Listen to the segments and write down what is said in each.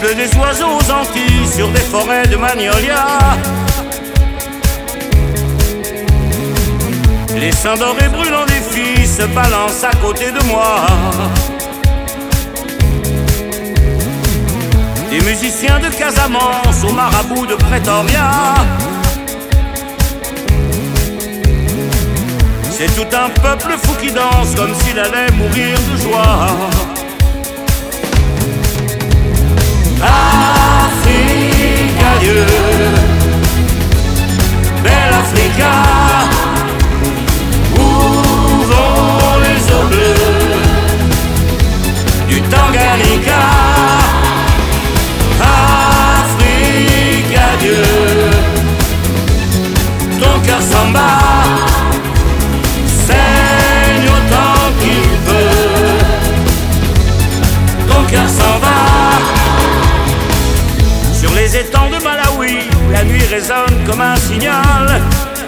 Vive des oiseaux aux Antilles sur des forêts de magnolias. Les seins dorés brûlants des filles se balancent à côté de moi. Des musiciens de Casamance aux marabouts de Pretoria. C'est tout un peuple fou qui danse comme s'il allait mourir de joie. Africa, Dieu, belle Africa, où vont les eaux bleues du Tanganyika. Africa, Dieu, ton cœur s'en bat, saigne autant qu'il peut, ton cœur s'en va. Sur les étangs de Malawi, la nuit résonne comme un signal.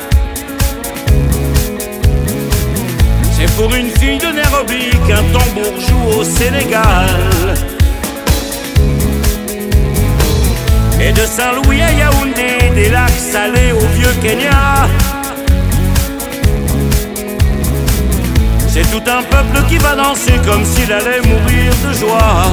C'est pour une fille de Nairobi qu'un tambour joue au Sénégal. Et de Saint-Louis à Yaoundé, des lacs salés au vieux Kenya. C'est tout un peuple qui va danser comme s'il allait mourir de joie.